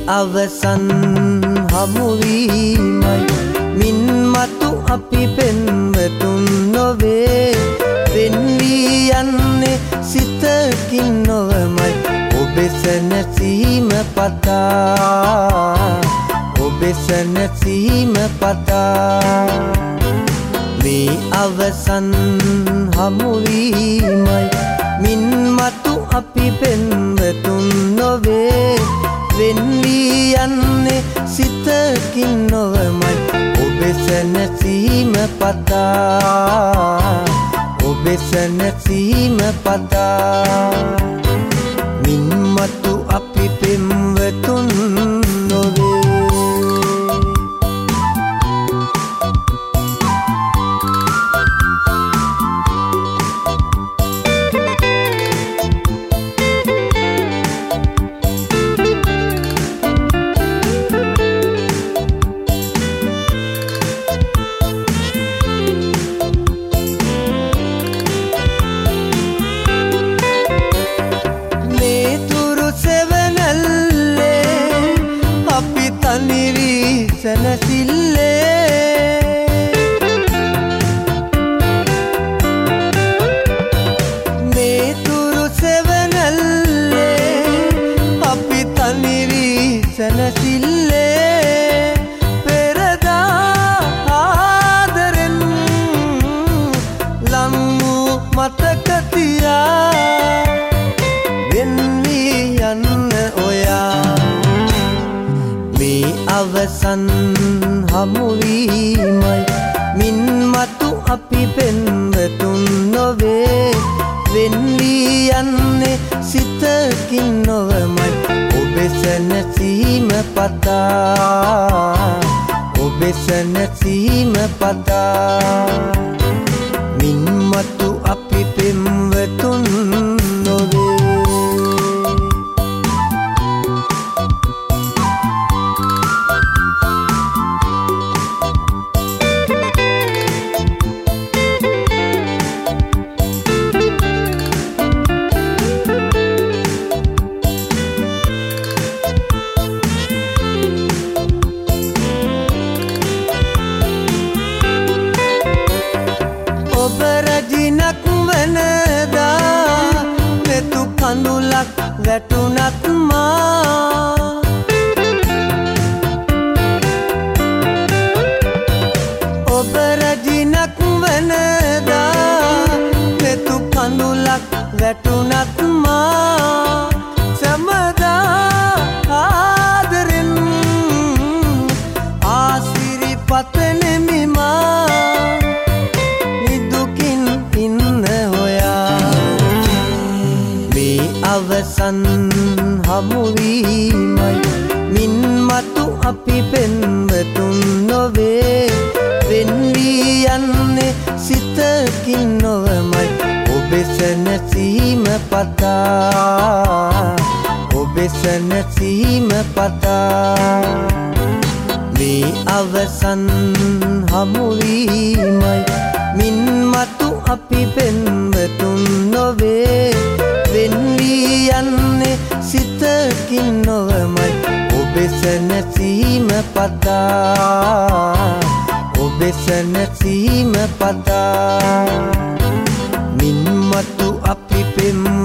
අවසන් හමුවීමයි මින් මතු අපි පෙන්වතුන් නොවේ වෙන්වී යන්නේ සිතකින් නොවමයි ඔබෙස නැසීම පතා ඔබෙස නැසීම පතා මේ අවසන් හමුවීමයි මින් මතු අපි පෙන්වතුන් නොවේ වෙන්වී යන්නේ සිතකින් නොවමයි ඔබෙස නැසීම පතා ඔබෙස නැසීම පතා මින් මතු අපි පෙම්වතුන් නොවේ අවසන් හමුවීමයි මින් මතු අපි පෙන්වතුන් නොවේ වෙන්වී යන්නේ සිතකින් නොවමයි ඔබෙස නැසීම පතා ඔබෙස නැසීම පතා මින් මතු අපි පෙම්වතුන් නොවේ වැටුනත් මා ඔබ රජිනක් වනදා මෙතු කඳුලක් වැටුනත් මා සමදා ආදරෙන් ආසිරිපතනෙමි මා නිදුකින් ඉන්න හොයා මේ අවසන් හමුවීමයි මින් මතු අපි පෙන්වතුන් නොවේ වෙන්වී යන්නේ සිතකින් නොවමයි ඔබෙස නැසීම පතා ඔබෙස නැසීම පතා මේ අවසන් හමුවීමයි මින් මතු අපි පෙන්වතුන් නොවේ වෙන්වී යන්නේ සිතකින් නොවමයි ඔබෙස නැසීම පතා ඔබෙස නැසීම පතා මින් මතු අපි පෙම්